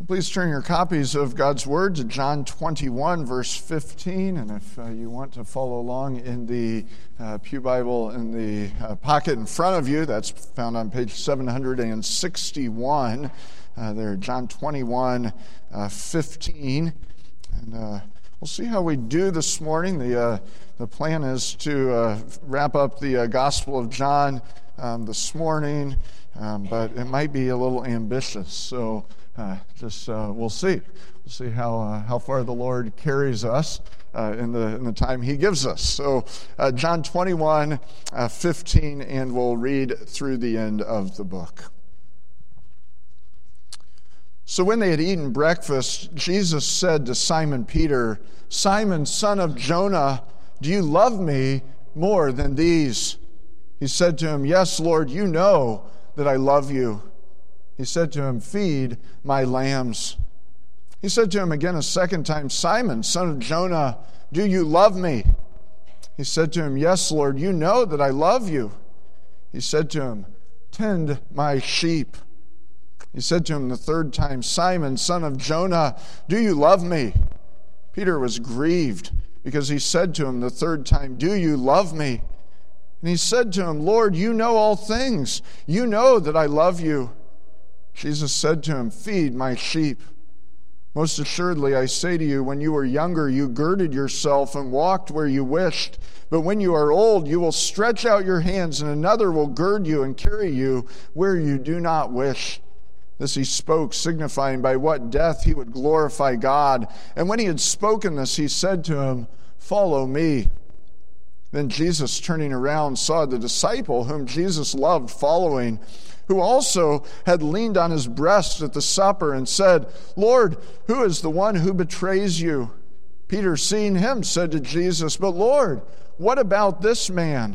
Please turn your copies of God's Word to John 21, verse 15. And if you want to follow along in the Pew Bible in the pocket in front of you, that's found on page 761. There, John 21, 15. And we'll see how we do this morning. The plan is to wrap up the Gospel of John this morning, but it might be a little ambitious. So we'll see. We'll see how far the Lord carries us in the time He gives us. So John 21, 15, and we'll read through the end of the book. So when they had eaten breakfast, Jesus said to Simon Peter, "Simon, son of Jonah, do you love me more than these?" He said to him, "Yes, Lord, you know that I love you." He said to him, "Feed my lambs." He said to him again a second time, "Simon, son of Jonah, do you love me?" He said to him, "Yes, Lord, you know that I love you." He said to him, "Tend my sheep." He said to him the third time, "Simon, son of Jonah, do you love me?" Peter was grieved because he said to him the third time, "Do you love me?" And he said to him, "Lord, you know all things. You know that I love you." Jesus said to him, "Feed my sheep. Most assuredly, I say to you, when you were younger, you girded yourself and walked where you wished. But when you are old, you will stretch out your hands, and another will gird you and carry you where you do not wish." This he spoke, signifying by what death he would glorify God. And when he had spoken this, he said to him, "Follow me." Then Jesus, turning around, saw the disciple whom Jesus loved following, who also had leaned on his breast at the supper and said, "Lord, who is the one who betrays you?" Peter, seeing him, said to Jesus, "But Lord, what about this man?"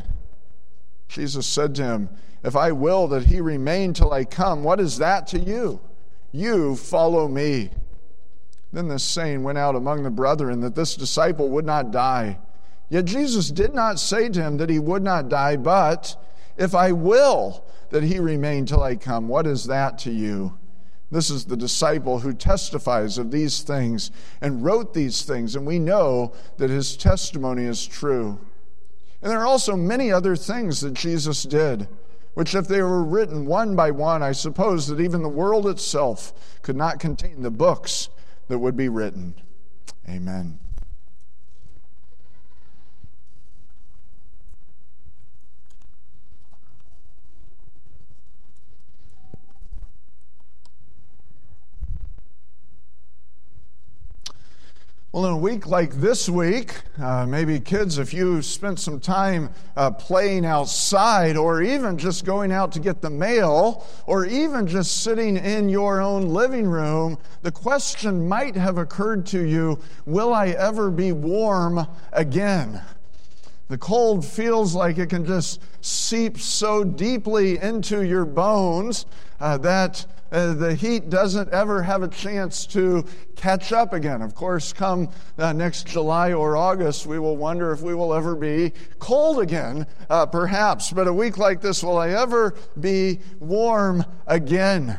Jesus said to him, "If I will that he remain till I come, what is that to you? You follow me." Then this saying went out among the brethren that this disciple would not die. Yet Jesus did not say to him that he would not die, but, "If I will that he remain till I come, what is that to you?" This is the disciple who testifies of these things and wrote these things, and we know that his testimony is true. And there are also many other things that Jesus did, which if they were written one by one, I suppose that even the world itself could not contain the books that would be written. Amen. Well, in a week like this week, maybe kids, if you spent some time playing outside, or even just going out to get the mail, or even just sitting in your own living room, the question might have occurred to you, will I ever be warm again? The cold feels like it can just seep so deeply into your bones that the heat doesn't ever have a chance to catch up again. Of course, come next July or August, we will wonder if we will ever be cold again, perhaps. But a week like this, will I ever be warm again?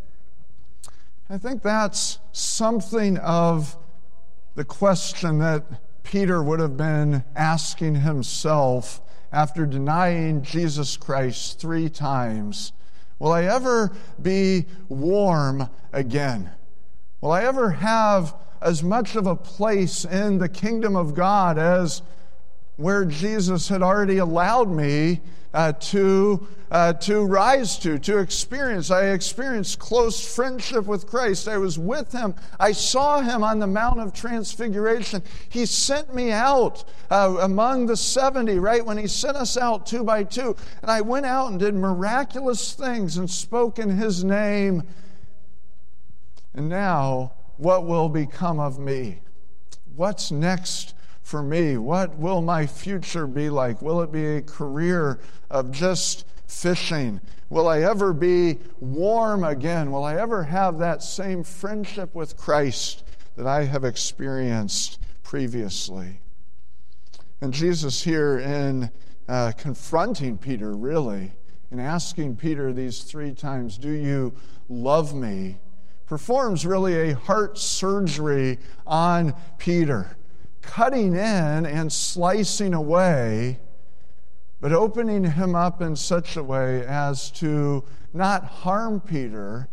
I think that's something of the question that Peter would have been asking himself after denying Jesus Christ 3 times. Will I ever be warm again? Will I ever have as much of a place in the kingdom of God as where Jesus had already allowed me to rise to experience? I experienced close friendship with Christ. I was with Him. I saw Him on the Mount of Transfiguration. He sent me out among the 70, right, when He sent us out 2 by 2. And I went out and did miraculous things and spoke in His name. And now, what will become of me? What's next for me? What will my future be like? Will it be a career of just fishing? Will I ever be warm again? Will I ever have that same friendship with Christ that I have experienced previously? And Jesus here in confronting Peter, really, and asking Peter these 3 times, "Do you love me?" performs really a heart surgery on Peter, cutting in and slicing away, but opening him up in such a way as to not harm Peter,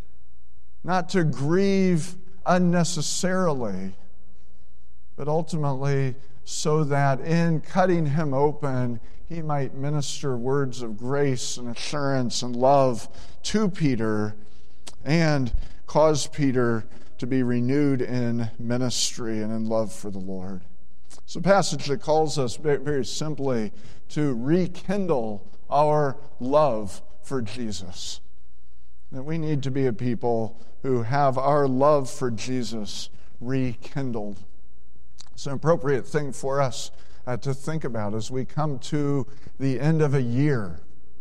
not to grieve unnecessarily, but ultimately so that in cutting him open, he might minister words of grace and assurance and love to Peter and cause Peter to be renewed in ministry and in love for the Lord. It's a passage that calls us very simply to rekindle our love for Jesus. That we need to be a people who have our love for Jesus rekindled. It's an appropriate thing for us to think about as we come to the end of a year.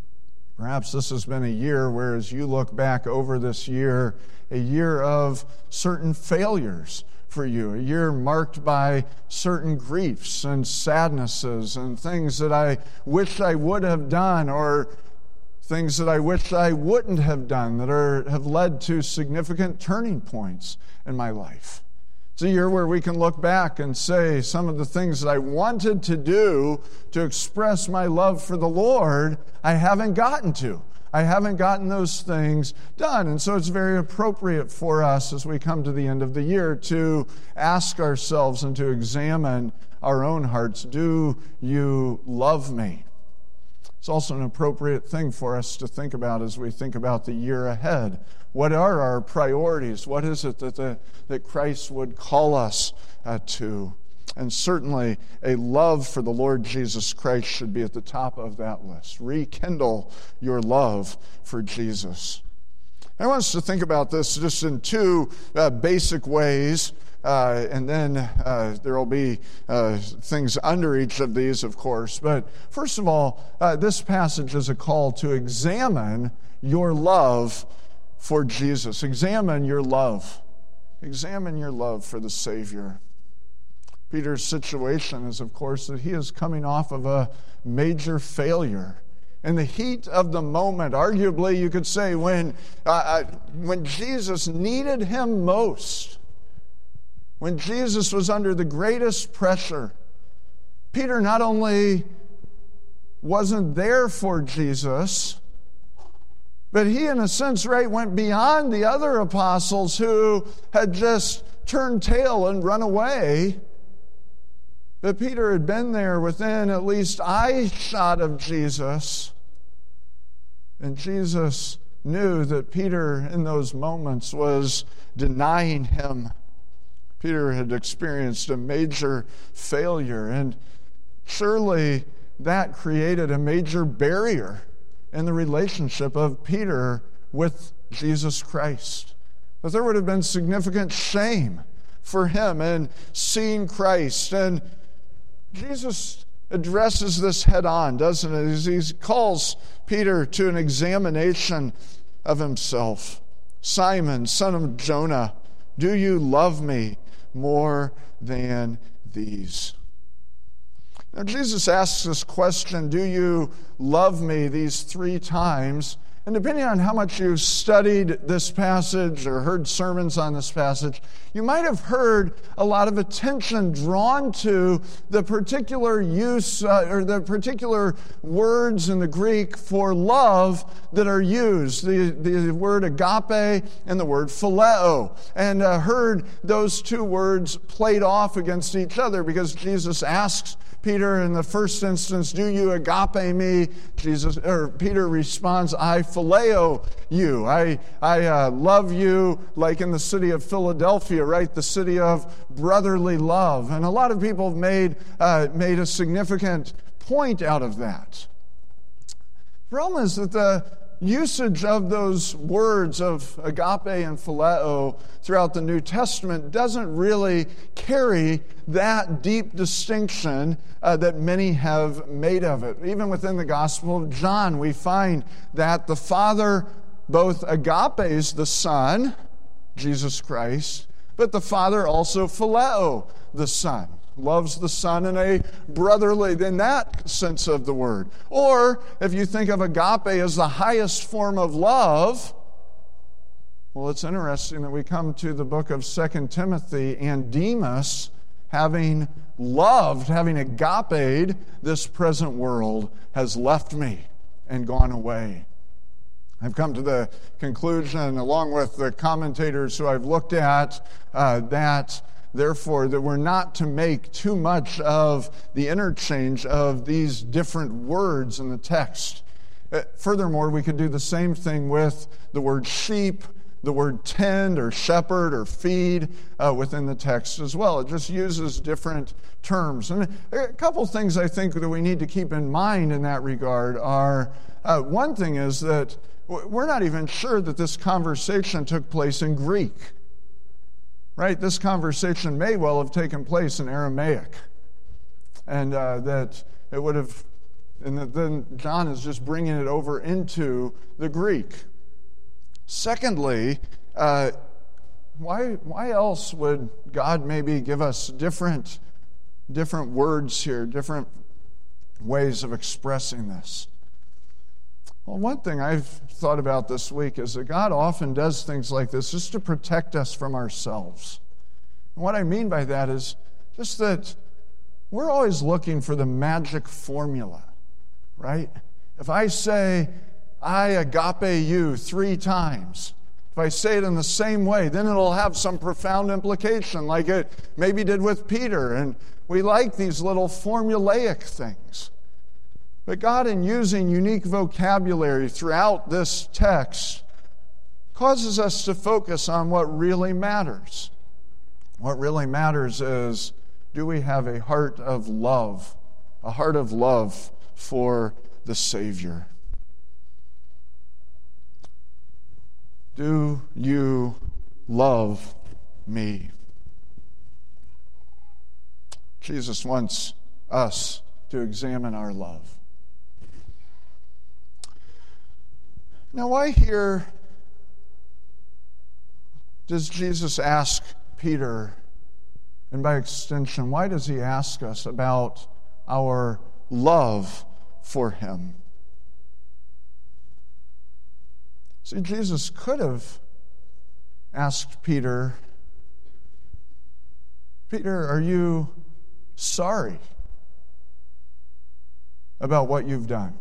Perhaps this has been a year where, as you look back over this year, a year of certain failures for you, a year marked by certain griefs and sadnesses and things that I wish I would have done, or things that I wish I wouldn't have done that have led to significant turning points in my life. It's a year where we can look back and say some of the things that I wanted to do to express my love for the Lord, I haven't gotten to. I haven't gotten those things done. And so it's very appropriate for us as we come to the end of the year to ask ourselves and to examine our own hearts. Do you love me? It's also an appropriate thing for us to think about as we think about the year ahead. What are our priorities? What is it that Christ would call us to? And certainly a love for the Lord Jesus Christ should be at the top of that list. Rekindle your love for Jesus. I want us to think about this just in two basic ways. And then there will be things under each of these, of course. But first of all, this passage is a call to examine your love for Jesus. Examine your love. Examine your love for the Savior. Peter's situation is, of course, that he is coming off of a major failure. In the heat of the moment, arguably you could say when Jesus needed him most, when Jesus was under the greatest pressure, Peter not only wasn't there for Jesus, but he, in a sense, went beyond the other apostles who had just turned tail and run away. But Peter had been there within at least eyeshot of Jesus, and Jesus knew that Peter, in those moments, was denying him. Peter had experienced a major failure, and surely that created a major barrier in the relationship of Peter with Jesus Christ. That there would have been significant shame for him in seeing Christ. And Jesus addresses this head on, doesn't it? As he calls Peter to an examination of himself. Simon, son of Jonah, do you love me more than these? Now, Jesus asks this question, do you love me, these 3 times. And depending on how much you've studied this passage or heard sermons on this passage, you might have heard a lot of attention drawn to the particular use or the particular words in the Greek for love that are used, the word agape and the word phileo, and heard those 2 words played off against each other because Jesus asks Peter in the first instance, do you agape me? Peter responds, I phileo you. I love you, like in the city of Philadelphia, right? The city of brotherly love. And a lot of people have made a significant point out of that. The problem is that the usage of those words of agape and phileo throughout the New Testament doesn't really carry that deep distinction that many have made of it. Even within the Gospel of John, we find that the Father both agapes the Son, Jesus Christ, but the Father also phileo the Son. Loves the Son in a brotherly, in that sense of the word. Or, if you think of agape as the highest form of love, Well, it's interesting that we come to the book of 2 Timothy, and Demas, having agape this present world, has left me and gone away. I've come to the conclusion, along with the commentators who I've looked at, that therefore that we're not to make too much of the interchange of these different words in the text. Furthermore, we could do the same thing with the word sheep, the word tend or shepherd or feed within the text as well. It just uses different terms. And a couple things I think that we need to keep in mind in that regard are, one thing is that we're not even sure that this conversation took place in Greek. Right? This conversation may well have taken place in Aramaic. And that it would have, and that then John is just bringing it over into the Greek. Secondly, why else would God maybe give us different words here, different ways of expressing this? Well, one thing I've thought about this week is that God often does things like this just to protect us from ourselves. And what I mean by that is just that we're always looking for the magic formula, right? If I say, I agape you 3 times, if I say it in the same way, then it'll have some profound implication, like it maybe did with Peter. And we like these little formulaic things. But God, in using unique vocabulary throughout this text, causes us to focus on what really matters. What really matters is, do we have a heart of love for the Savior? Do you love me? Jesus wants us to examine our love. Now, why here does Jesus ask Peter, and by extension, why does he ask us about our love for him? See, Jesus could have asked Peter, Peter, are you sorry about what you've done?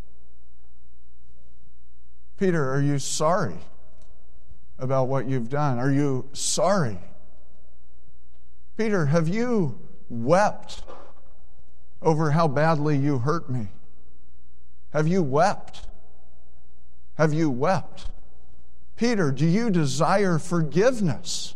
Peter, are you sorry about what you've done? Are you sorry? Peter, have you wept over how badly you hurt me? Have you wept? Have you wept? Peter, do you desire forgiveness?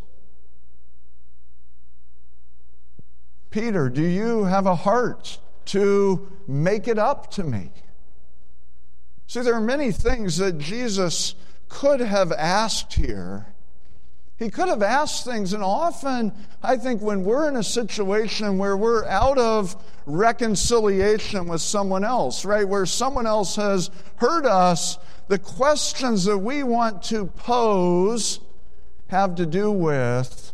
Peter, do you have a heart to make it up to me? See, there are many things that Jesus could have asked here. He could have asked things, and often, I think when we're in a situation where we're out of reconciliation with someone else, right, where someone else has hurt us, the questions that we want to pose have to do with,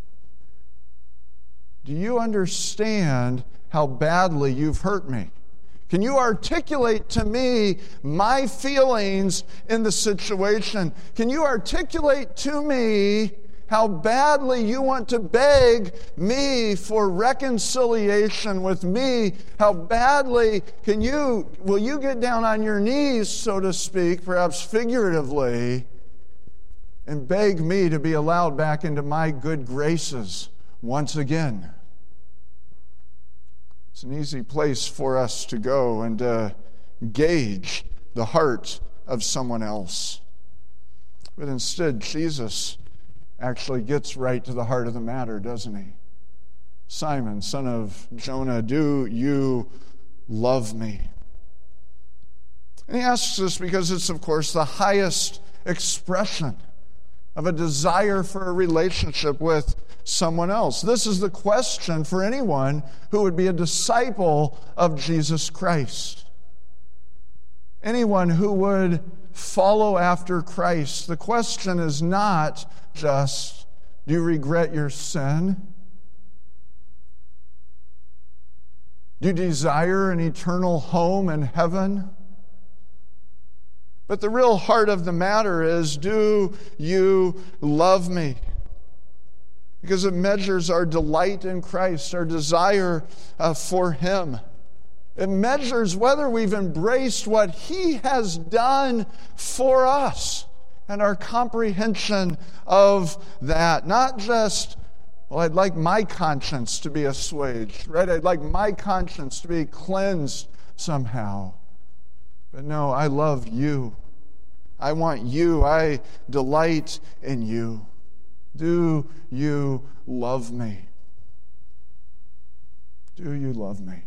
do you understand how badly you've hurt me? Can you articulate to me my feelings in the situation? Can you articulate to me how badly you want to beg me for reconciliation with me? How badly will you get down on your knees, so to speak, perhaps figuratively, and beg me to be allowed back into my good graces once again? It's an easy place for us to go and gauge the heart of someone else. But instead, Jesus actually gets right to the heart of the matter, doesn't he? Simon, son of Jonah, do you love me? And he asks this because it's, of course, the highest expression of a desire for a relationship with someone else. This is the question for anyone who would be a disciple of Jesus Christ. Anyone who would follow after Christ. The question is not just, do you regret your sin? Do you desire an eternal home in heaven? But the real heart of the matter is, do you love me? Because it measures our delight in Christ, our desire for Him. It measures whether we've embraced what He has done for us and our comprehension of that. Not just, well, I'd like my conscience to be assuaged, right? I'd like my conscience to be cleansed somehow. But no, I love you. I want you. I delight in you. Do you love me? Do you love me?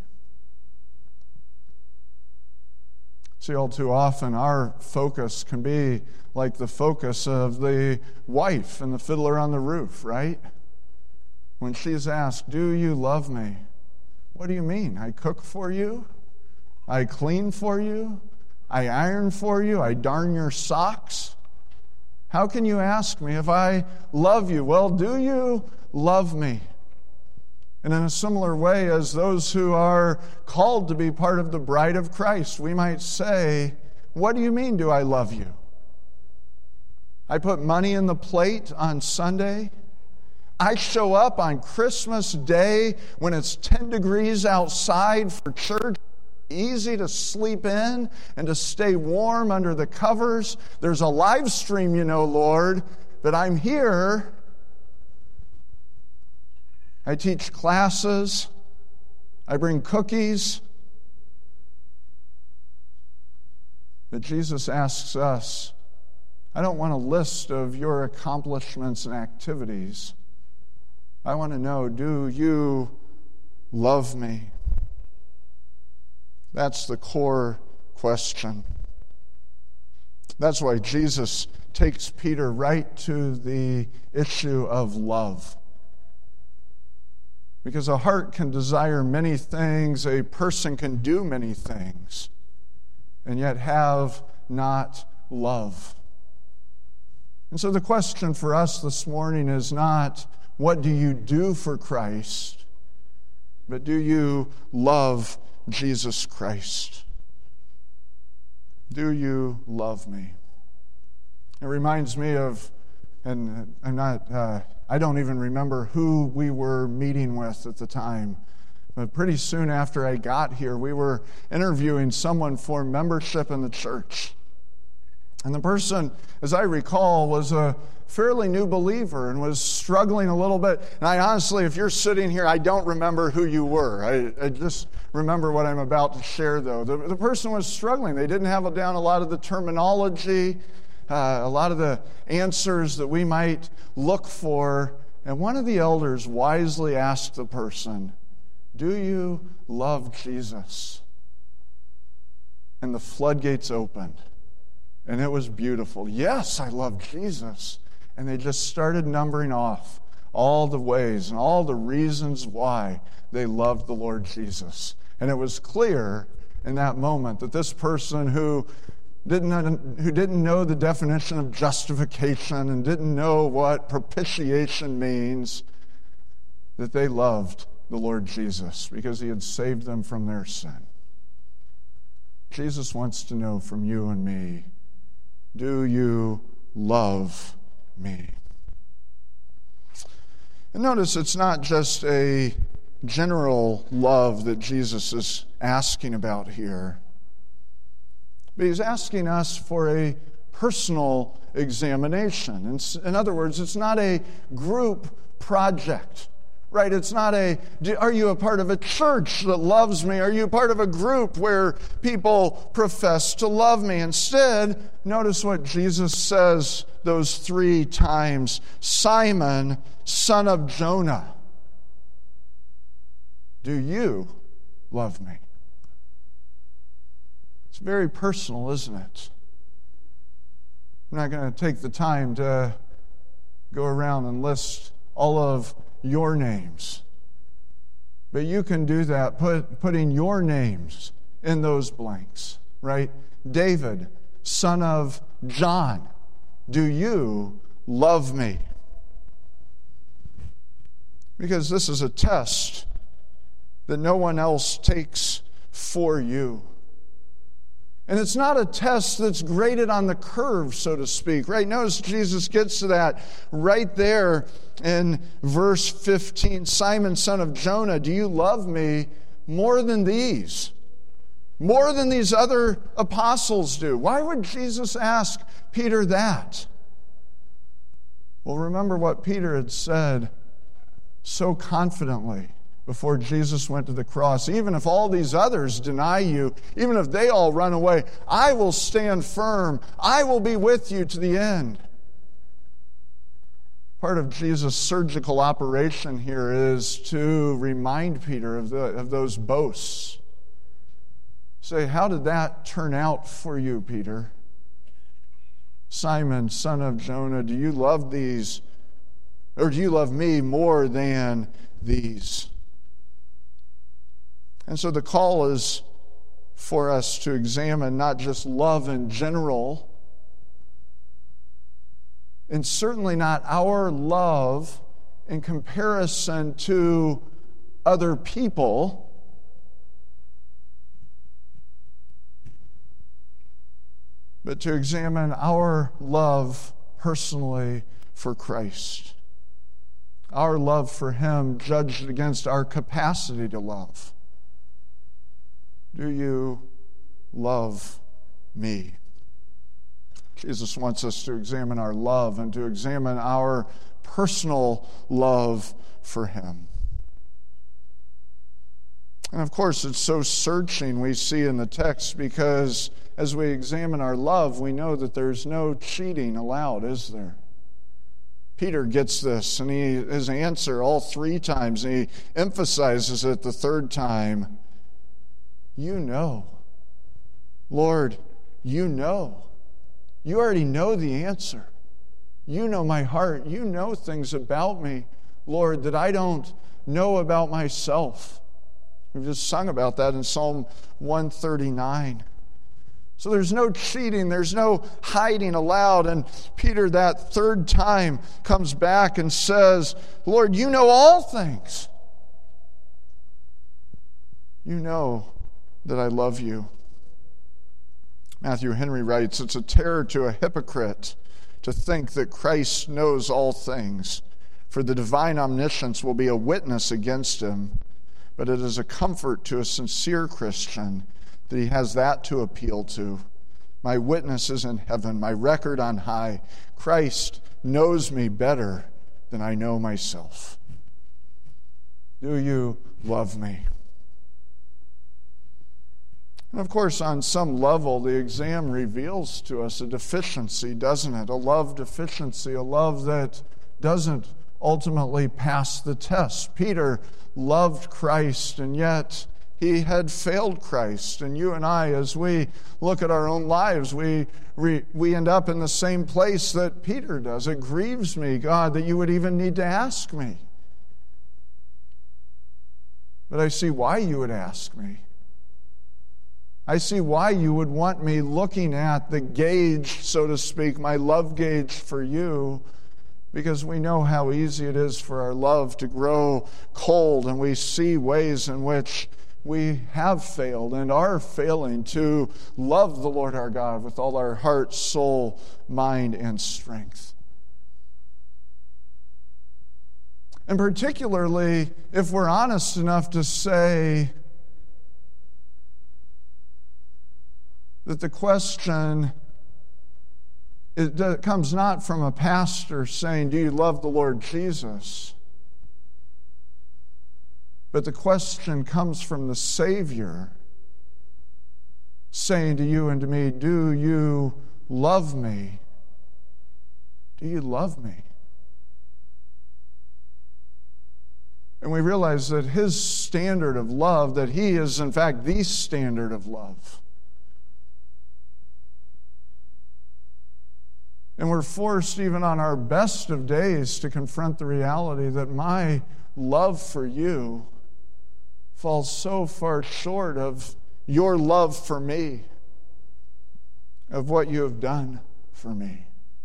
See, all too often our focus can be like the focus of the wife and the fiddler on the roof, right? When she's asked, do you love me? What do you mean? I cook for you? I clean for you? I iron for you? I darn your socks? How can you ask me if I love you? Well, do you love me? And in a similar way as those who are called to be part of the bride of Christ, we might say, what do you mean, do I love you? I put money in the plate on Sunday. I show up on Christmas Day when it's 10 degrees outside for church. Easy to sleep in and to stay warm under the covers. There's a live stream, Lord, but I'm here. I teach classes. I bring cookies. But Jesus asks us, I don't want a list of your accomplishments and activities. I want to know, do you love me? That's the core question. That's why Jesus takes Peter right to the issue of love. Because a heart can desire many things, a person can do many things, and yet have not love. And so the question for us this morning is not, what do you do for Christ? But do you love Jesus Christ? Do you love me? It reminds me of, and I don't even remember who we were meeting with at the time, but pretty soon after I got here, we were interviewing someone for membership in the church. And the person, as I recall, was a fairly new believer and was struggling a little bit. And I honestly, if you're sitting here, I don't remember who you were. I just remember what I'm about to share, though. The person was struggling. They didn't have down a lot of the terminology, a lot of the answers that we might look for. And one of the elders wisely asked the person, do you love Jesus? And the floodgates opened. And it was beautiful. Yes, I love Jesus. And they just started numbering off all the ways and all the reasons why they loved the Lord Jesus. And it was clear in that moment that this person who didn't know the definition of justification and didn't know what propitiation means, that they loved the Lord Jesus because He had saved them from their sin. Jesus wants to know from you and me, do you love me? And notice it's not just a general love that Jesus is asking about here, but He's asking us for a personal examination. In other words, it's not a group project. Right, it's not are you a part of a church that loves me? Are you part of a group where people profess to love me? Instead, notice what Jesus says those 3 times. Simon, son of Jonah, do you love me? It's very personal, isn't it? I'm not going to take the time to go around and list all of your names. But you can do that, putting your names in those blanks, right? David, son of John, do you love me? Because this is a test that no one else takes for you. And it's not a test that's graded on the curve, so to speak. Right? Notice Jesus gets to that right there in verse 15. Simon, son of Jonah, do you love me more than these? More than these other apostles do? Why would Jesus ask Peter that? Well, remember what Peter had said so confidently before Jesus went to the cross. Even if all these others deny you, even if they all run away, I will stand firm. I will be with you to the end. Part of Jesus' surgical operation here is to remind Peter of those boasts. Say, how did that turn out for you, Peter? Simon, son of Jonah, do you love these, or do you love me more than these? And so the call is for us to examine not just love in general, and certainly not our love in comparison to other people, but to examine our love personally for Christ. Our love for Him judged against our capacity to love. Do you love me? Jesus wants us to examine our love and to examine our personal love for Him. And of course, it's so searching we see in the text, because as we examine our love, we know that there's no cheating allowed, is there? Peter gets this, and his answer all three times, and he emphasizes it the third time. You know. Lord, you know. You already know the answer. You know my heart. You know things about me, Lord, that I don't know about myself. We've just sung about that in Psalm 139. So there's no cheating, there's no hiding allowed. And Peter, that third time, comes back and says, Lord, you know all things. You know that I love you. Matthew Henry writes, it's a terror to a hypocrite to think that Christ knows all things, for the divine omniscience will be a witness against him. But it is a comfort to a sincere Christian that he has that to appeal to. My witness is in heaven, my record on high. Christ knows me better than I know myself. Do you love me? And of course, on some level, the exam reveals to us a deficiency, doesn't it? A love deficiency, a love that doesn't ultimately pass the test. Peter loved Christ, and yet he had failed Christ. And you and I, as we look at our own lives, we end up in the same place that Peter does. It grieves me, God, that you would even need to ask me. But I see why you would ask me. I see why you would want me looking at the gauge, so to speak, my love gauge for you, because we know how easy it is for our love to grow cold, and we see ways in which we have failed and are failing to love the Lord our God with all our heart, soul, mind, and strength. And particularly if we're honest enough to say that the question, it comes not from a pastor saying, do you love the Lord Jesus? But the question comes from the Savior saying to you and to me, do you love me? Do you love me? And we realize that his standard of love, that he is in fact the standard of love. And we're forced, even on our best of days, to confront the reality that my love for you falls so far short of your love for me, of what you have done for me.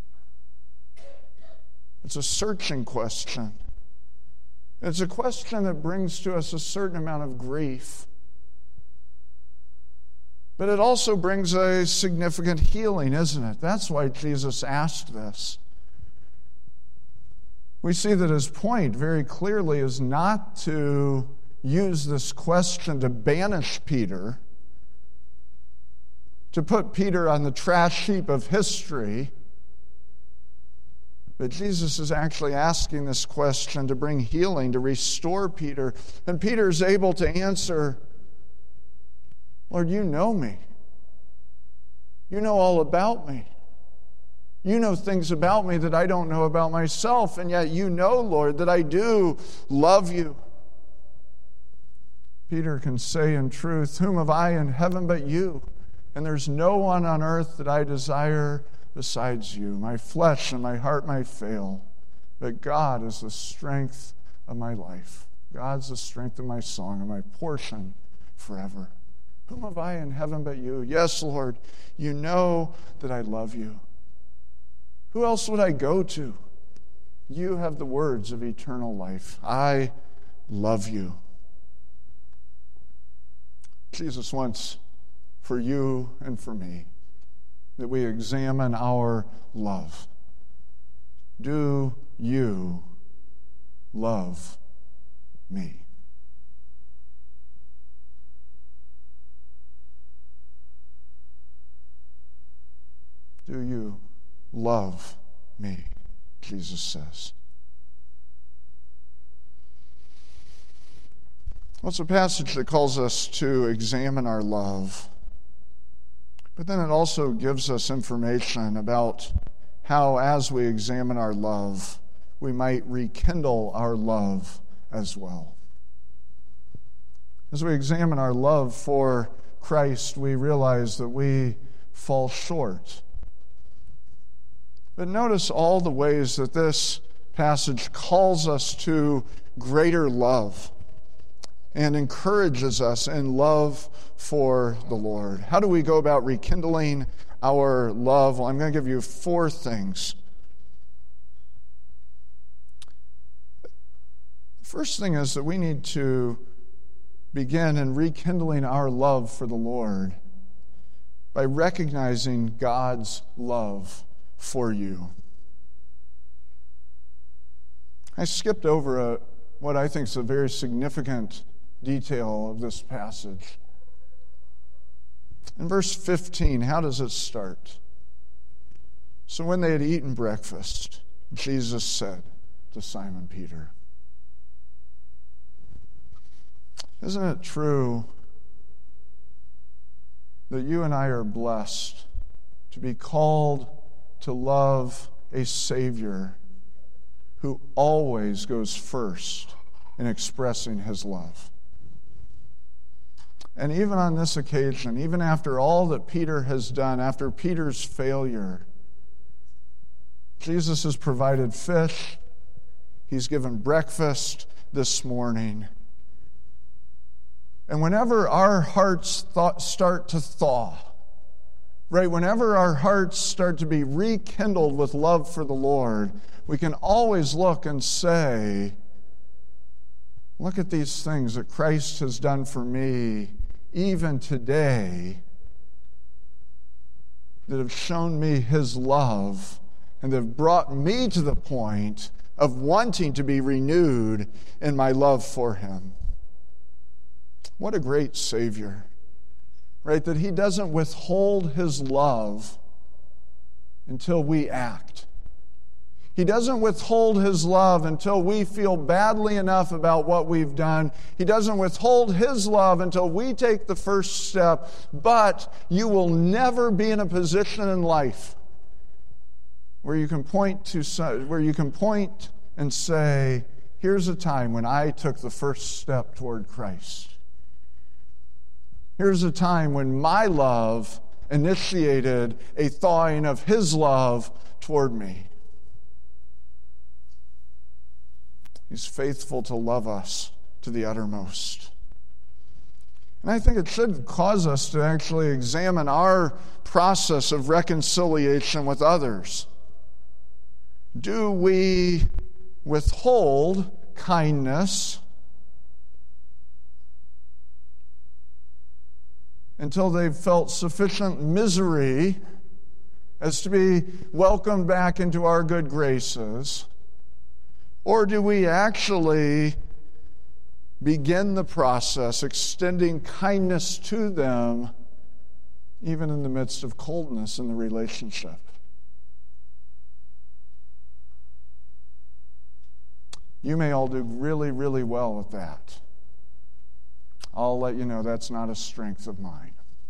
It's a searching question. It's a question that brings to us a certain amount of grief. But it also brings a significant healing, isn't it? That's why Jesus asked this. We see that his point very clearly is not to use this question to banish Peter, to put Peter on the trash heap of history. But Jesus is actually asking this question to bring healing, to restore Peter. And Peter is able to answer, Lord, you know me. You know all about me. You know things about me that I don't know about myself. And yet you know, Lord, that I do love you. Peter can say in truth, whom have I in heaven but you? And there's no one on earth that I desire besides you. My flesh and my heart might fail, but God is the strength of my life. God's the strength of my song and my portion forever. Whom have I in heaven but you? Yes, Lord, you know that I love you. Who else would I go to? You have the words of eternal life. I love you. Jesus wants for you and for me that we examine our love. Do you love me? Do you love me? Jesus says. Well, it's a passage that calls us to examine our love. But then it also gives us information about how, as we examine our love, we might rekindle our love as well. As we examine our love for Christ, we realize that we fall short. But notice all the ways that this passage calls us to greater love and encourages us in love for the Lord. How do we go about rekindling our love? Well, I'm going to give you 4 things. The first thing is that we need to begin in rekindling our love for the Lord by recognizing God's love for you. I skipped over what I think is a very significant detail of this passage. In verse 15, how does it start? So when they had eaten breakfast, Jesus said to Simon Peter. Isn't it true that you and I are blessed to be called to love a Savior who always goes first in expressing his love? And even on this occasion, even after all that Peter has done, after Peter's failure, Jesus has provided fish. He's given breakfast this morning. And whenever our hearts start to thaw, right, whenever our hearts start to be rekindled with love for the Lord, we can always look and say, look at these things that Christ has done for me even today that have shown me his love and that have brought me to the point of wanting to be renewed in my love for him. What a great Savior, right? That he doesn't withhold his love until we act. He doesn't withhold his love until we feel badly enough about what we've done. He doesn't withhold his love until we take the first step. But you will never be in a position in life where you can point and say, here's a time when I took the first step toward Christ. Here's a time when my love initiated a thawing of his love toward me. He's faithful to love us to the uttermost. And I think it should cause us to actually examine our process of reconciliation with others. Do we withhold kindness until they've felt sufficient misery as to be welcomed back into our good graces? Or do we actually begin the process extending kindness to them even in the midst of coldness in the relationship? You may all do really, really well at that. I'll let you know that's not a strength of mine.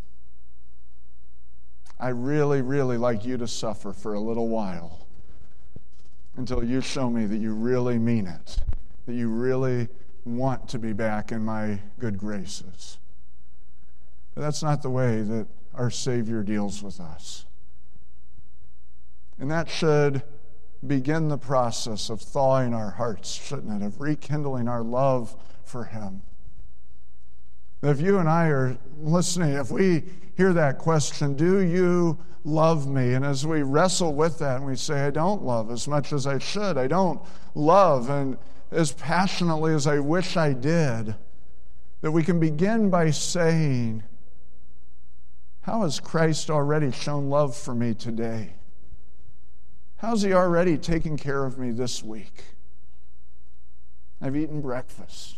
I really, really like you to suffer for a little while until you show me that you really mean it, that you really want to be back in my good graces. But that's not the way that our Savior deals with us. And that should begin the process of thawing our hearts, shouldn't it? Of rekindling our love for Him. If you and I are listening, if we hear that question, do you love me? And as we wrestle with that and we say, I don't love as much as I should, I don't love and as passionately as I wish I did, that we can begin by saying, how has Christ already shown love for me today? How's He already taken care of me this week? I've eaten breakfast.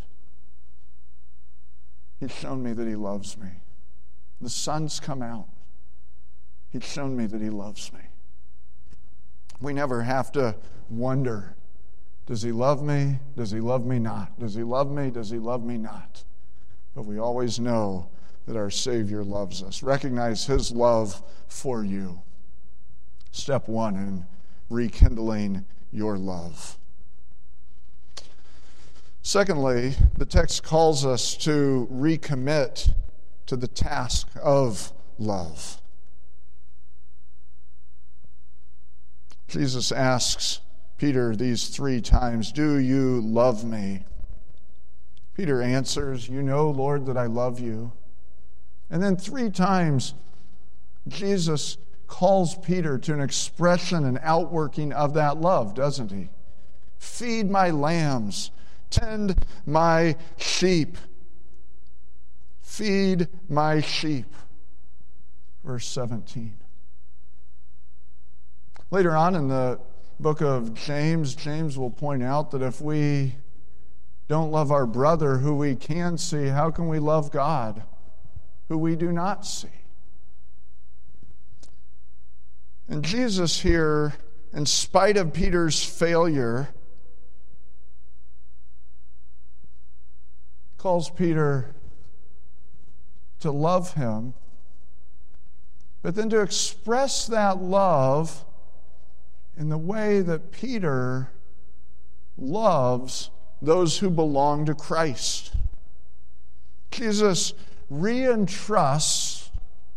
He's shown me that He loves me. The sun's come out. He's shown me that He loves me. We never have to wonder, does He love me? Does He love me not? Does He love me? Does He love me not? But we always know that our Savior loves us. Recognize His love for you. Step one in rekindling your love. Secondly, the text calls us to recommit to the task of love. Jesus asks Peter these 3 times, do you love me? Peter answers, you know, Lord, that I love you. And then 3 times, Jesus calls Peter to an expression and outworking of that love, doesn't He? Feed my lambs. Tend my sheep. Feed my sheep. Verse 17. Later on in the book of James, James will point out that if we don't love our brother who we can see, how can we love God who we do not see? And Jesus here, in spite of Peter's failure, calls Peter to love him, but then to express that love in the way that Peter loves those who belong to Christ. Jesus reentrusts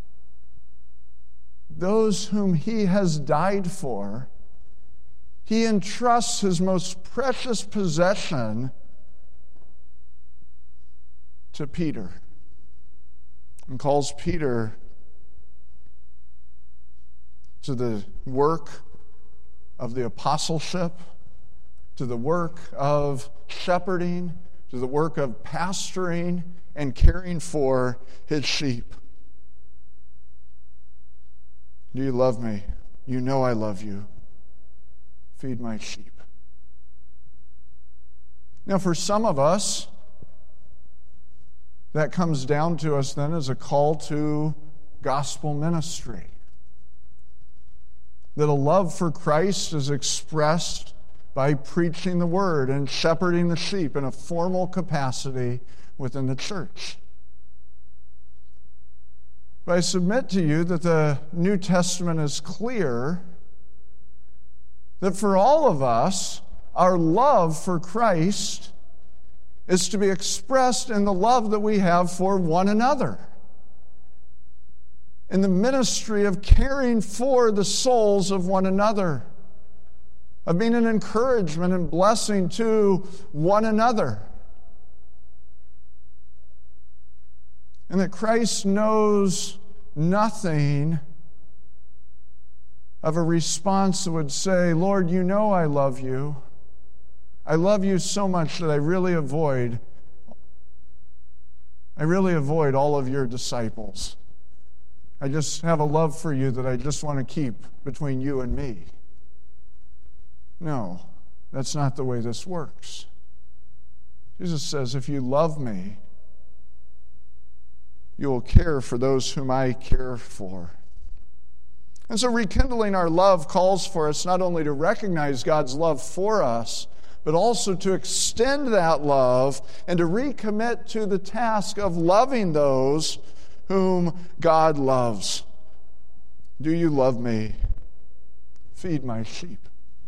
those whom He has died for. He entrusts His most precious possession to Peter and calls Peter to the work of the apostleship, to the work of shepherding, to the work of pastoring and caring for His sheep. Do you love me? You know I love you. Feed my sheep. Now, for some of us, that comes down to us then as a call to gospel ministry. That a love for Christ is expressed by preaching the word and shepherding the sheep in a formal capacity within the church. But I submit to you that the New Testament is clear that for all of us, our love for Christ is to be expressed in the love that we have for one another, in the ministry of caring for the souls of one another, of being an encouragement and blessing to one another. And that Christ knows nothing of a response that would say, Lord, you know I love you. I love you so much that I really avoid all of your disciples. I just have a love for you that I just want to keep between you and me. No, that's not the way this works. Jesus says, if you love me, you will care for those whom I care for. And so rekindling our love calls for us not only to recognize God's love for us, but also to extend that love and to recommit to the task of loving those whom God loves. Do you love me? Feed my sheep.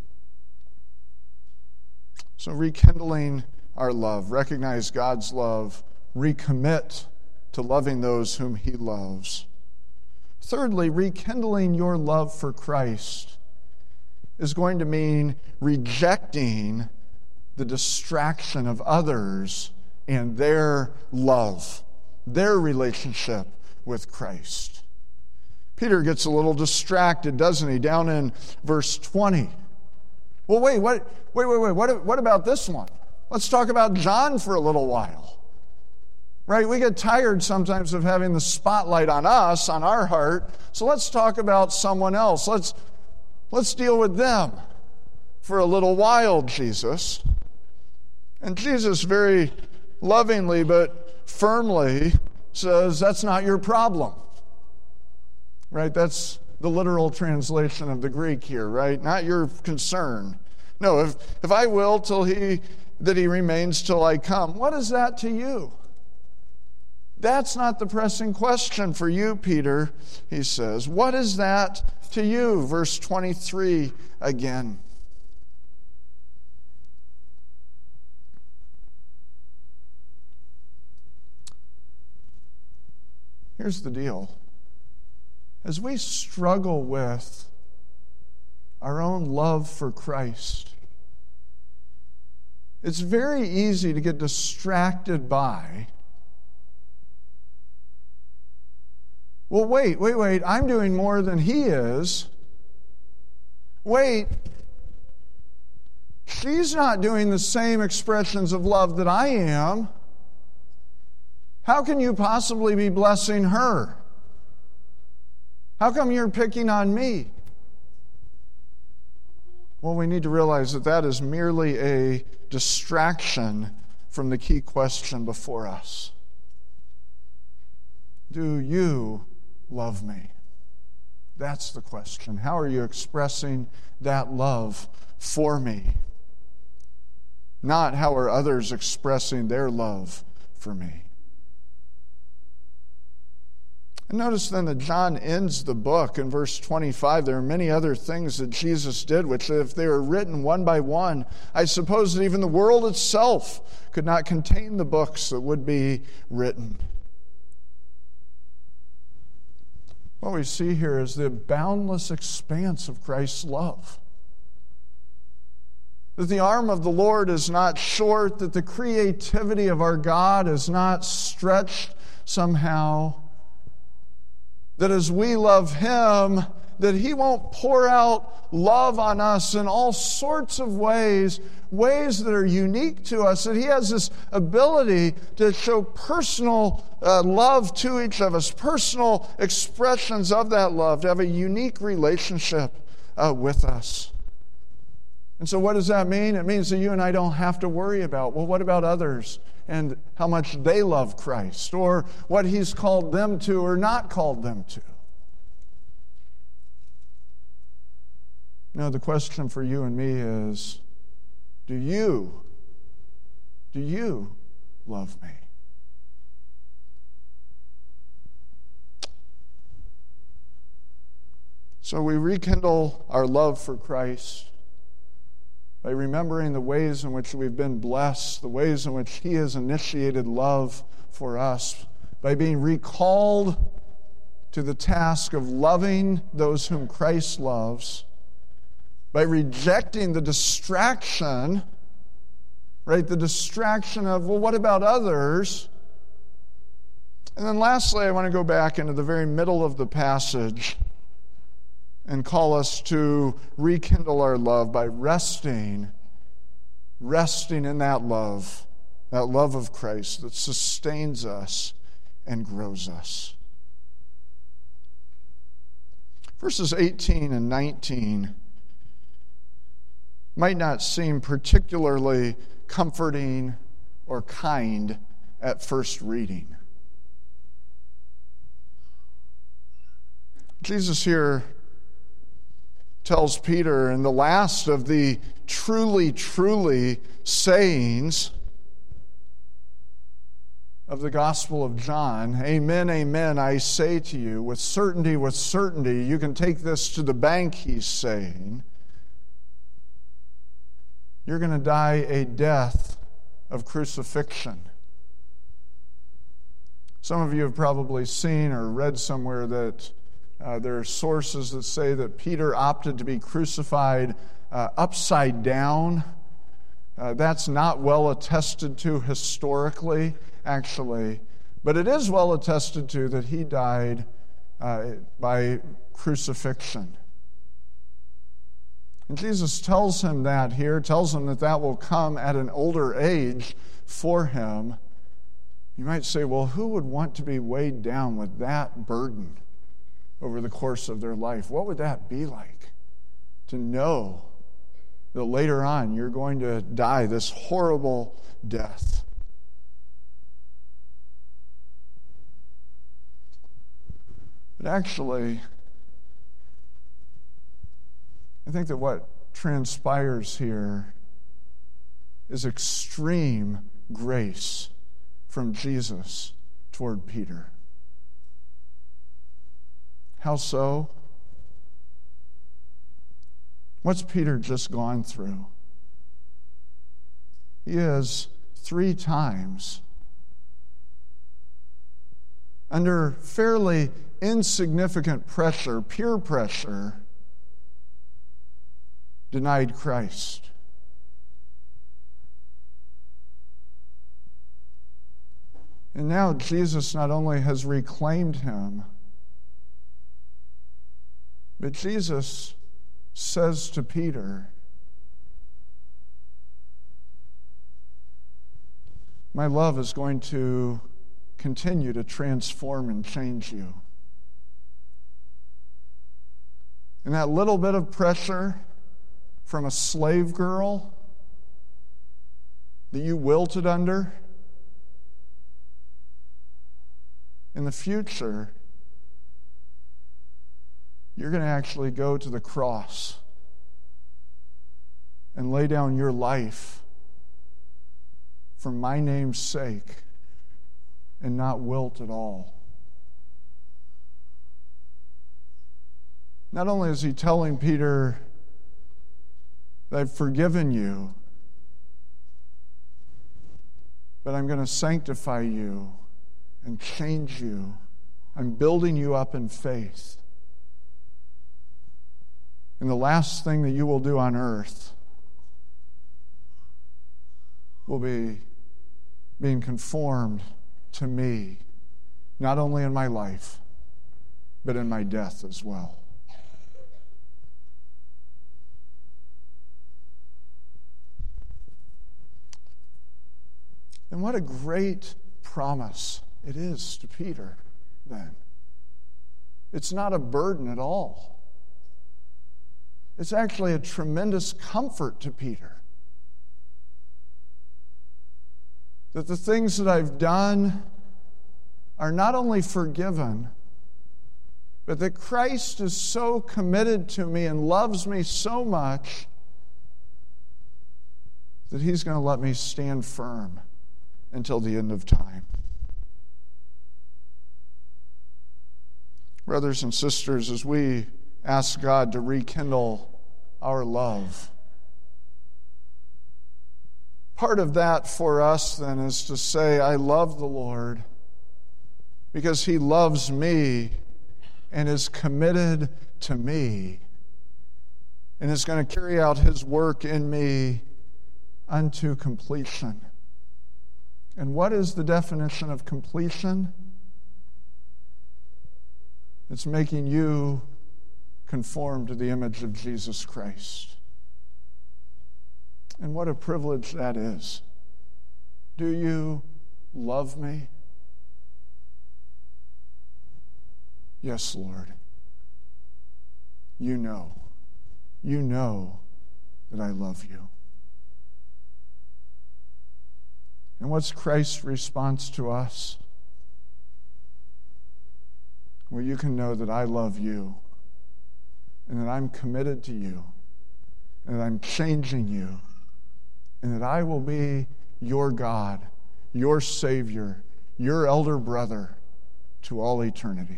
So rekindling our love, recognize God's love, recommit to loving those whom He loves. Thirdly, rekindling your love for Christ is going to mean rejecting the distraction of others and their love, their relationship with Christ. Peter gets a little distracted, doesn't he? Down in verse 20. Well, wait, what about this one? Let's talk about John for a little while. Right? We get tired sometimes of having the spotlight on us, on our heart. So let's talk about someone else. Let's deal with them for a little while, Jesus. And Jesus very lovingly but firmly says, that's not your problem. Right? That's the literal translation of the Greek here, right? Not your concern. No, if I will that he remains till I come, what is that to you? That's not the pressing question for you, Peter, he says. What is that to you? Verse 23 again. Here's the deal. As we struggle with our own love for Christ, it's very easy to get distracted by, well, wait, I'm doing more than he is. Wait, she's not doing the same expressions of love that I am. How can you possibly be blessing her? How come you're picking on me? Well, we need to realize that is merely a distraction from the key question before us. Do you love me? That's the question. How are you expressing that love for me? Not how are others expressing their love for me. And notice then that John ends the book in verse 25. There are many other things that Jesus did, which if they were written one by one, I suppose that even the world itself could not contain the books that would be written. What we see here is the boundless expanse of Christ's love. That the arm of the Lord is not short, that the creativity of our God is not stretched somehow. That as we love Him, that He won't pour out love on us in all sorts of ways that are unique to us, that He has this ability to show personal love to each of us, personal expressions of that love, to have a unique relationship with us. And so what does that mean? It means that you and I don't have to worry about, well, what about others and how much they love Christ, or what He's called them to or not called them to. No, the question for you and me is, do you love me? So we rekindle our love for Christ by remembering the ways in which we've been blessed, the ways in which He has initiated love for us, by being recalled to the task of loving those whom Christ loves, by rejecting the distraction, right? The distraction of, well, what about others? And then lastly, I want to go back into the very middle of the passage and call us to rekindle our love by resting in that love of Christ that sustains us and grows us. Verses 18 and 19 might not seem particularly comforting or kind at first reading. Jesus here tells Peter in the last of the truly, truly sayings of the Gospel of John, amen, amen, I say to you, with certainty, you can take this to the bank, he's saying, you're going to die a death of crucifixion. Some of you have probably seen or read somewhere that there are sources that say that Peter opted to be crucified upside down. That's not well attested to historically, actually, but it is well attested to that he died by crucifixion. And Jesus tells him that here, tells him that that will come at an older age for him. You might say, well, who would want to be weighed down with that burden over the course of their life? What would that be like? To know that later on you're going to die this horrible death. But actually, I think that what transpires here is extreme grace from Jesus toward Peter. How so? What's Peter just gone through? He has 3 times, under fairly insignificant pressure, peer pressure, denied Christ. And now Jesus not only has reclaimed him, but Jesus says to Peter, my love is going to continue to transform and change you. And that little bit of pressure from a slave girl that you wilted under, in the future, you're going to actually go to the cross and lay down your life for my name's sake and not wilt at all. Not only is he telling Peter that I've forgiven you, but I'm going to sanctify you and change you. I'm building you up in faith. And the last thing that you will do on earth will be being conformed to me, not only in my life, but in my death as well. And what a great promise it is to Peter then. It's not a burden at all. It's actually a tremendous comfort to Peter. That the things that I've done are not only forgiven, but that Christ is so committed to me and loves me so much that he's going to let me stand firm until the end of time. Brothers and sisters, as we ask God to rekindle our love, part of that for us then is to say, I love the Lord because he loves me and is committed to me and is going to carry out his work in me unto completion. And what is the definition of completion? It's making you conform to the image of Jesus Christ. And what a privilege that is. Do you love me? Yes, Lord. you know that I love you. And what's Christ's response to us? Well, you can know that I love you, and that I'm committed to you, and that I'm changing you, and that I will be your God, your Savior, your elder brother to all eternity.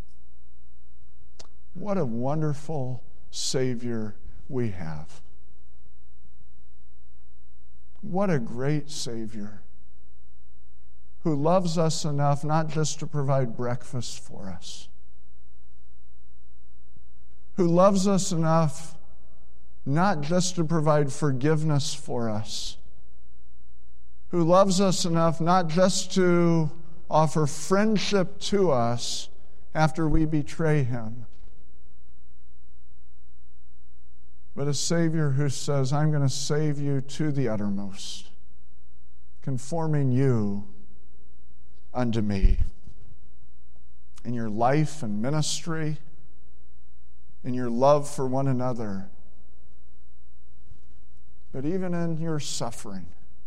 What a wonderful Savior we have. What a great Savior who loves us enough not just to provide breakfast for us, who loves us enough not just to provide forgiveness for us, who loves us enough not just to offer friendship to us after we betray him, but a Savior who says, I'm going to save you to the uttermost, conforming you unto me in your life and ministry, in your love for one another, but even in your suffering.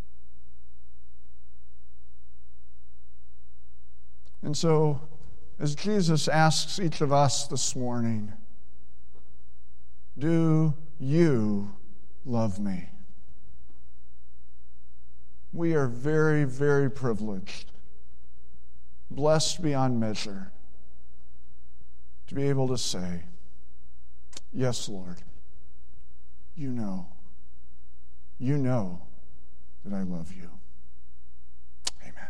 And so, as Jesus asks each of us this morning, do you love me? We are very, very privileged, blessed beyond measure, to be able to say, yes, Lord, you know that I love you. Amen.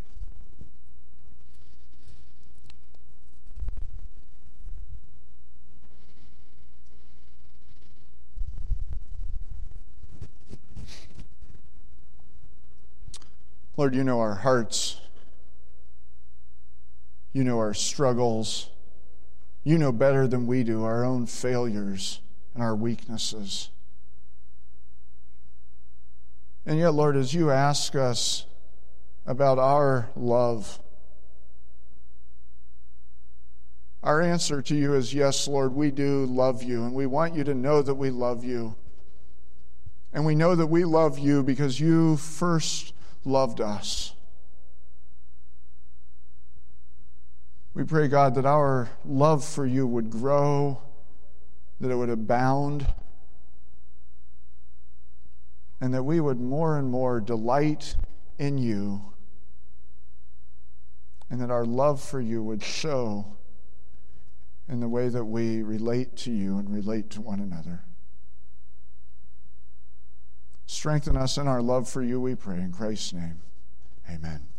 Lord, you know our hearts. You know our struggles. You know better than we do our own failures and our weaknesses. And yet, Lord, as you ask us about our love, our answer to you is, yes, Lord, we do love you, and we want you to know that we love you. And we know that we love you because you first loved us. We pray, God, that our love for you would grow, that it would abound, and that we would more and more delight in you, and that our love for you would show in the way that we relate to you and relate to one another. Strengthen us in our love for you, we pray. In Christ's name, amen.